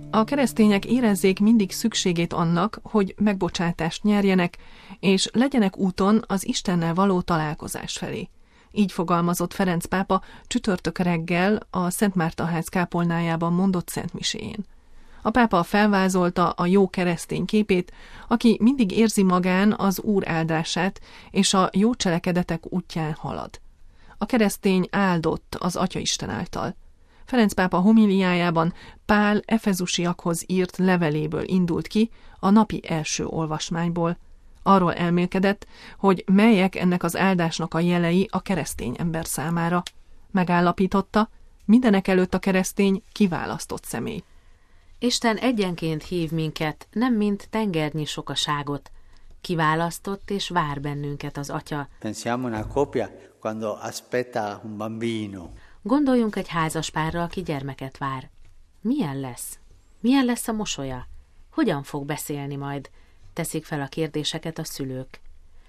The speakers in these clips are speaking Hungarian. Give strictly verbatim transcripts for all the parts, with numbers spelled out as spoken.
A keresztények érezzék mindig szükségét annak, hogy megbocsátást nyerjenek, és legyenek úton az Istennel való találkozás felé. Így fogalmazott Ferenc pápa csütörtök reggel a Szent Márta-ház kápolnájában mondott szentmiséjén. A pápa felvázolta a jó keresztény képét, aki mindig érzi magán az Úr áldását, és a jó cselekedetek útján halad. A keresztény áldott az Atyaisten által. Ferenc pápa homiliájában Pál efezusiakhoz írt leveléből indult ki, a napi első olvasmányból. Arról elmélkedett, hogy melyek ennek az áldásnak a jelei a keresztény ember számára. Megállapította, mindenekelőtt a keresztény kiválasztott személy. Isten egyenként hív minket, nem mint tengernyi sokaságot. Kiválasztott és vár bennünket az Atya. Pensiamo una coppia quando aspetta un bambino. Gondoljunk egy házaspárra, aki gyermeket vár. Milyen lesz? Milyen lesz a mosolya? Hogyan fog beszélni majd? Teszik fel a kérdéseket a szülők.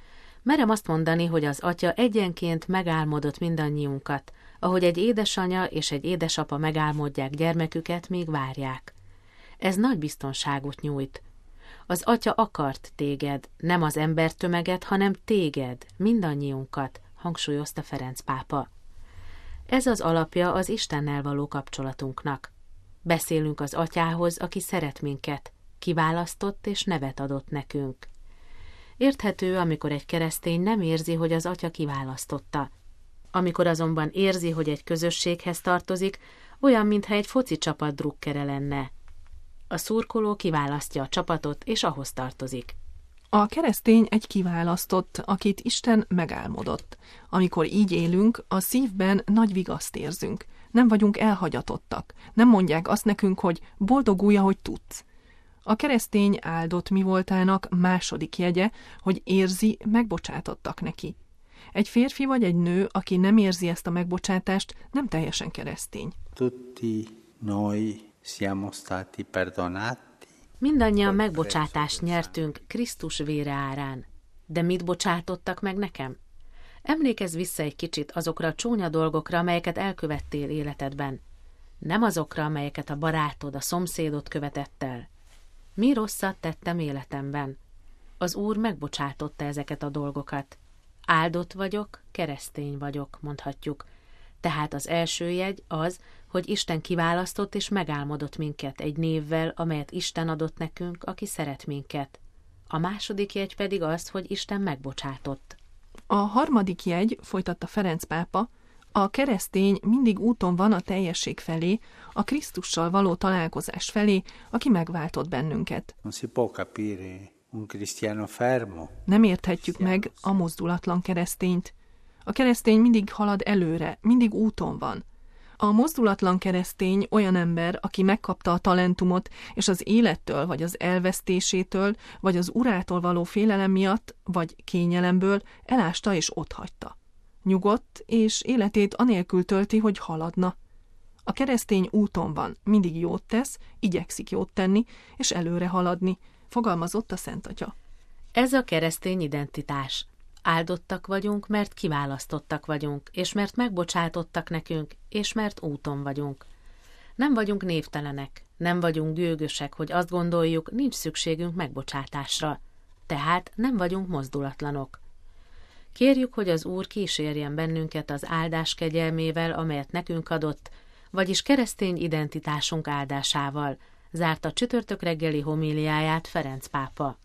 Merem azt mondani, hogy az Atya egyenként megálmodott mindannyiunkat, ahogy egy édesanya és egy édesapa megálmodják gyermeküket, míg várják. Ez nagy biztonságot nyújt. Az Atya akart téged, nem az embertömeget, hanem téged, mindannyiunkat, hangsúlyozta Ferenc pápa. Ez az alapja az Istennel való kapcsolatunknak. Beszélünk az Atyához, aki szeret minket, kiválasztott és nevet adott nekünk. Érthető, amikor egy keresztény nem érzi, hogy az Atya kiválasztotta. Amikor azonban érzi, hogy egy közösséghez tartozik, olyan, mintha egy foci csapat drukkere lenne. A szurkoló kiválasztja a csapatot, és ahhoz tartozik. A keresztény egy kiválasztott, akit Isten megálmodott. Amikor így élünk, a szívben nagy vigaszt érzünk. Nem vagyunk elhagyatottak. Nem mondják azt nekünk, hogy boldogulj, ahogy tudsz. A keresztény áldott mi voltának második jegye, hogy érzi, megbocsátottak neki. Egy férfi vagy egy nő, aki nem érzi ezt a megbocsátást, nem teljesen keresztény. Tutti noi siamo stati perdonati. Mindannyian megbocsátást nyertünk Krisztus vére árán. De mit bocsátottak meg nekem? Emlékezz vissza egy kicsit azokra a csúnya dolgokra, amelyeket elkövettél életedben. Nem azokra, amelyeket a barátod, a szomszédod követett el. Mi rosszat tettem életemben? Az Úr megbocsátotta ezeket a dolgokat. Áldott vagyok, keresztény vagyok, mondhatjuk. Tehát az első jegy az, hogy Isten kiválasztott és megálmodott minket egy névvel, amelyet Isten adott nekünk, aki szeret minket. A második jegy pedig az, hogy Isten megbocsátott. A harmadik jegy, folytatta Ferenc pápa, a keresztény mindig úton van a teljesség felé, a Krisztussal való találkozás felé, aki megváltott bennünket. Non si può capire un cristiano fermo. Nem érthetjük meg a mozdulatlan keresztényt. A keresztény mindig halad előre, mindig úton van. A mozdulatlan keresztény olyan ember, aki megkapta a talentumot, és az élettől, vagy az elvesztésétől, vagy az urától való félelem miatt, vagy kényelemből elásta és otthagyta. Nyugodt, és életét anélkül tölti, hogy haladna. A keresztény úton van, mindig jót tesz, igyekszik jót tenni, és előre haladni, fogalmazott a Szent Atya. Ez a keresztény identitás. Áldottak vagyunk, mert kiválasztottak vagyunk, és mert megbocsátottak nekünk, és mert úton vagyunk. Nem vagyunk névtelenek, nem vagyunk gőgösek, hogy azt gondoljuk, nincs szükségünk megbocsátásra. Tehát nem vagyunk mozdulatlanok. Kérjük, hogy az Úr kísérjen bennünket az áldás kegyelmével, amelyet nekünk adott, vagyis keresztény identitásunk áldásával, zárta csütörtök reggeli homíliáját Ferenc pápa.